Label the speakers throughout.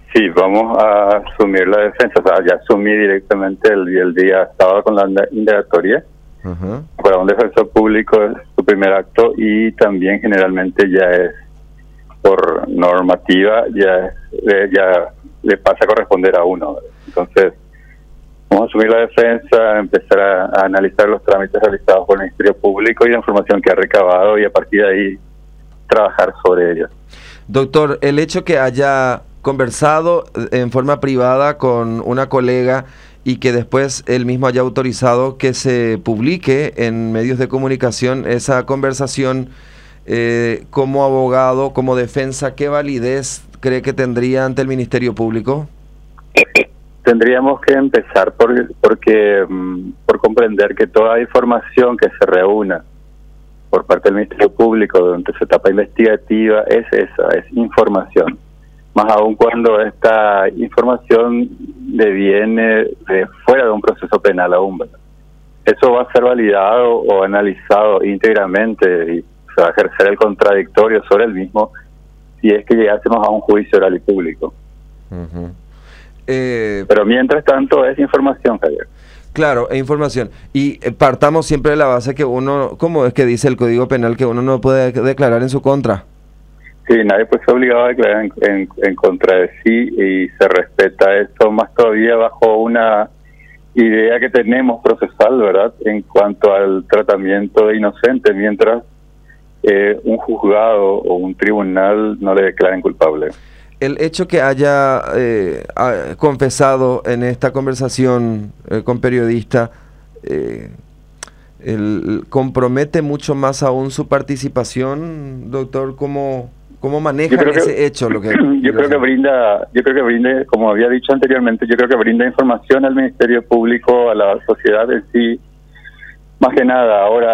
Speaker 1: Sí, vamos a asumir la defensa. O sea, ya asumí directamente el día sábado con la indagatoria.
Speaker 2: Ajá.
Speaker 1: Para un defensor público es su primer acto y también generalmente ya es por normativa, ya le pasa a corresponder a uno. Entonces, vamos a asumir la defensa, empezar a analizar los trámites realizados por el Ministerio Público y la información que ha recabado y a partir de ahí trabajar sobre ellos.
Speaker 2: Doctor, el hecho que haya conversado en forma privada con una colega y que después él mismo haya autorizado que se publique en medios de comunicación esa conversación, como abogado, como defensa, ¿qué validez cree que tendría ante el Ministerio Público?
Speaker 1: Tendríamos que empezar por comprender que toda información que se reúna por parte del Ministerio Público durante su etapa investigativa es información. Más aún cuando esta información deviene de fuera de un proceso penal aún, ¿verdad? Eso va a ser validado o analizado íntegramente y se va a ejercer el contradictorio sobre el mismo si es que llegásemos a un juicio oral y público.
Speaker 2: Uh-huh.
Speaker 1: Pero mientras tanto es información, Javier.
Speaker 2: Claro, es información. Y partamos siempre de la base que uno, ¿cómo es que dice el Código Penal que uno no puede declarar en su contra?
Speaker 1: Sí, nadie pues es obligado a declarar en contra de sí y se respeta esto más todavía bajo una idea que tenemos procesal, ¿verdad? En cuanto al tratamiento de inocente, mientras un juzgado o un tribunal no le declaren culpable.
Speaker 2: El hecho que haya confesado en esta conversación con periodista compromete mucho más aún su participación, doctor. ¿Cómo maneja ese hecho?
Speaker 1: Yo creo que brinda, como había dicho anteriormente, yo creo que brinda información al Ministerio Público, a la sociedad en sí, más que nada. Ahora,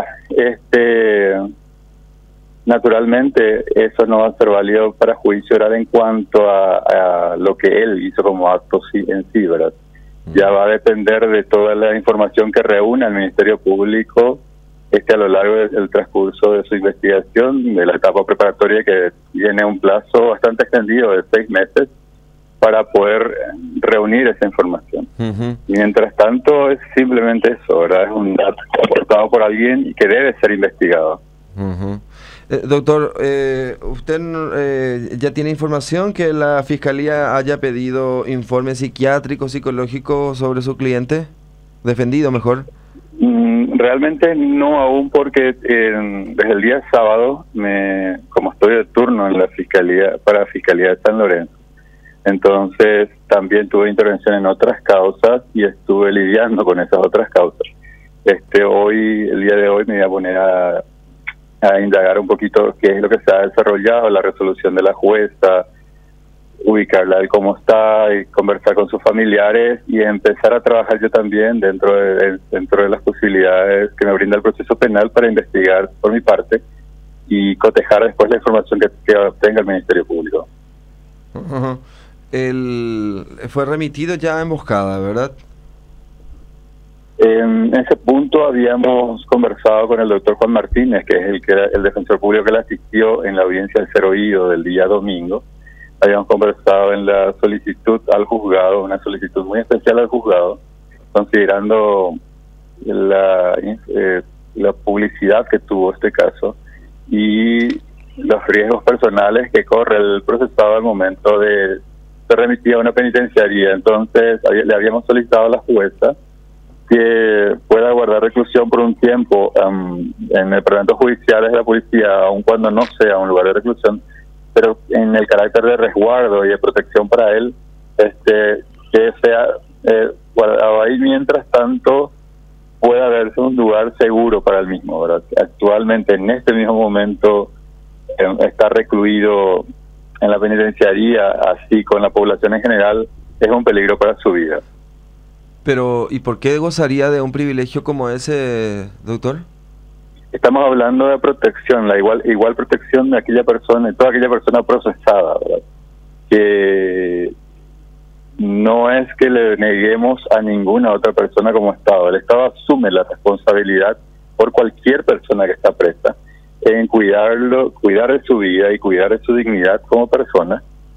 Speaker 1: naturalmente, eso no va a ser válido para juicio oral en cuanto a lo que él hizo como acto en sí, ¿verdad? Ya va a depender de toda la información que reúna el Ministerio Público a lo largo del transcurso de su investigación, de la etapa preparatoria que tiene un plazo bastante extendido de 6 meses para poder reunir esa información. Uh-huh. Y mientras tanto es simplemente eso, ¿verdad? Es un dato aportado por alguien y que debe ser investigado.
Speaker 2: Uh-huh. Doctor, ¿usted ya tiene información que la Fiscalía haya pedido informe psiquiátrico, psicológico sobre su cliente? ¿Defendido mejor?
Speaker 1: Realmente no aún, porque desde el día sábado, como estoy de turno en la Fiscalía, para la Fiscalía de San Lorenzo, entonces también tuve intervención en otras causas y estuve lidiando con esas otras causas. El día de hoy me voy a poner a indagar un poquito qué es lo que se ha desarrollado, la resolución de la jueza, ubicarla de cómo está y conversar con sus familiares y empezar a trabajar yo también dentro de las posibilidades que me brinda el proceso penal para investigar por mi parte y cotejar después la información que obtenga el Ministerio Público.
Speaker 2: Uh-huh. Fue remitido ya a emboscada, ¿verdad?
Speaker 1: En ese punto habíamos conversado con el doctor Juan Martínez, que es el defensor público que le asistió en la audiencia del Cero Oído del día domingo. Habíamos conversado en la solicitud al juzgado, una solicitud muy especial al juzgado, considerando la publicidad que tuvo este caso y los riesgos personales que corre el procesado al momento de ser remitido a una penitenciaría. Entonces le habíamos solicitado a la jueza que pueda guardar reclusión por un tiempo en departamentos judiciales de la policía, aun cuando no sea un lugar de reclusión, pero en el carácter de resguardo y de protección para él, que sea guardado ahí mientras tanto pueda verse un lugar seguro para él mismo, ¿verdad? Actualmente, en este mismo momento, está recluido en la penitenciaría, así con la población en general, es un peligro para su vida.
Speaker 2: Pero, ¿y por qué gozaría de un privilegio como ese, doctor?
Speaker 1: Estamos hablando de protección, la igual protección de aquella persona, de toda aquella persona procesada, ¿verdad? Que no es que le neguemos a ninguna otra persona como Estado. El Estado asume la responsabilidad por cualquier persona que está presa en cuidar de su vida y cuidar de su dignidad como persona,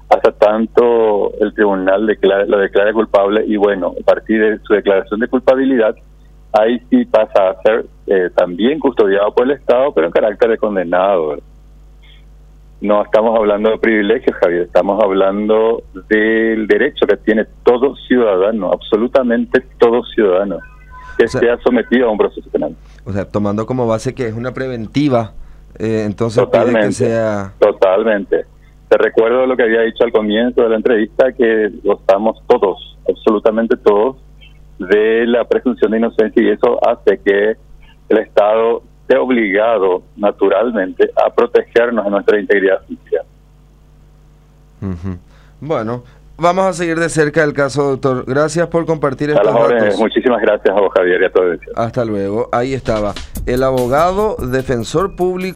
Speaker 1: hasta tanto el tribunal lo declare culpable y bueno, a partir de su declaración de culpabilidad, ahí sí pasa a ser también custodiado por el Estado, pero en carácter de condenado, ¿verdad? No estamos hablando de privilegios, Javier, estamos hablando del derecho que tiene todo ciudadano, absolutamente todo ciudadano, que sea sometido a un proceso penal.
Speaker 2: O sea, tomando como base que es una preventiva, entonces
Speaker 1: totalmente,
Speaker 2: pide que sea...
Speaker 1: Totalmente. Te recuerdo lo que había dicho al comienzo de la entrevista, que gozamos todos, absolutamente todos, de la presunción de inocencia, y eso hace que el Estado esté obligado naturalmente a protegernos en nuestra integridad física.
Speaker 2: Bueno, vamos a seguir de cerca el caso, doctor. Gracias por compartir estos datos.
Speaker 1: Muchísimas gracias a vos, Javier, y a todos.
Speaker 2: Hasta luego. Ahí estaba el abogado defensor público